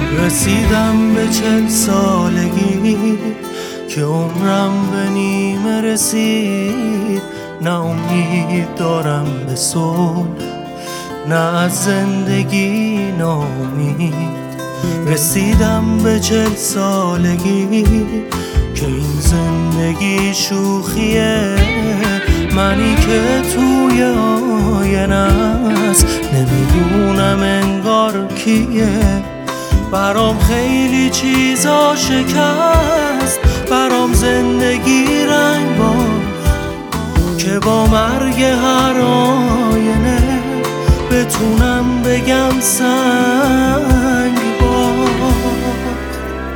رسیدم به 40 سالگی که عمرم به نیمه رسید. نه امید دارم به صلح، نه از زندگی ناامید. رسیدم به 40 سالگی که این زندگی شوخیه. منی که توی آینه است نمیدونم انگار کیه. برام خیلی چیزا شکست، برام زندگی رنگ باخت که با مرگ هر آینه بتونم بگم سنگ باخت.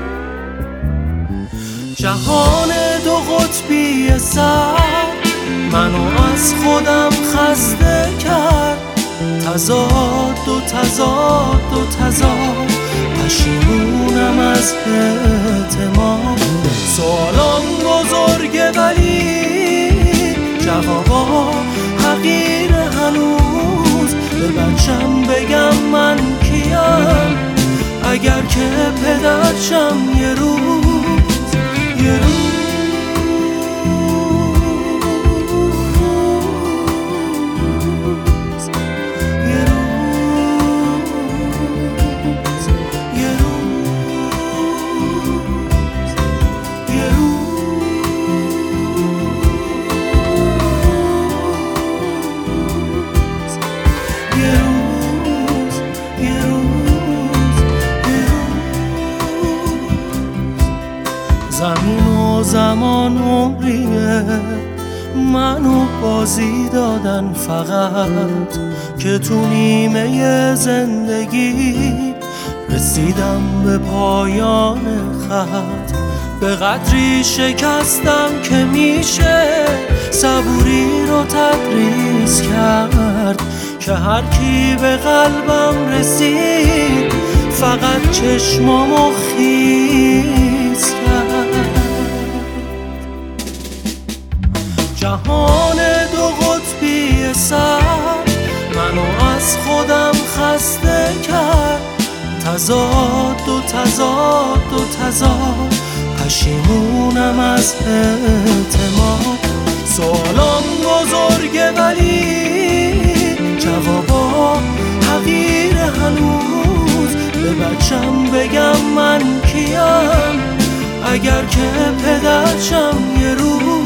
جهان دو قطبی سرد منو از خودم خسته کرد. تضاد و تضاد و تضاد، پشیمونم از اعتماد. سوالام بزرگه ولی جوابا حقیر هنوز. به بچم بگم من کیم اگر که پدرشم یه روز یه روز زمین و زمان عمریه منو بازی دادن فقط که تو نیمه زندگی رسیدم به پایان خط. به قدری شکستم که میشه صبوری رو تدریس کرد که هر کی به قلبم رسید فقط چشمامو خیس کرد. جهان دو قطبی سرد منو از خودم خسته کرد. تضاد و تضاد و تضاد، پشیمونم از اعتماد. سوالام بزرگه ولی جوابا حقیر هنوز. به بچم بگم من کیم اگر که پدرشم یه روز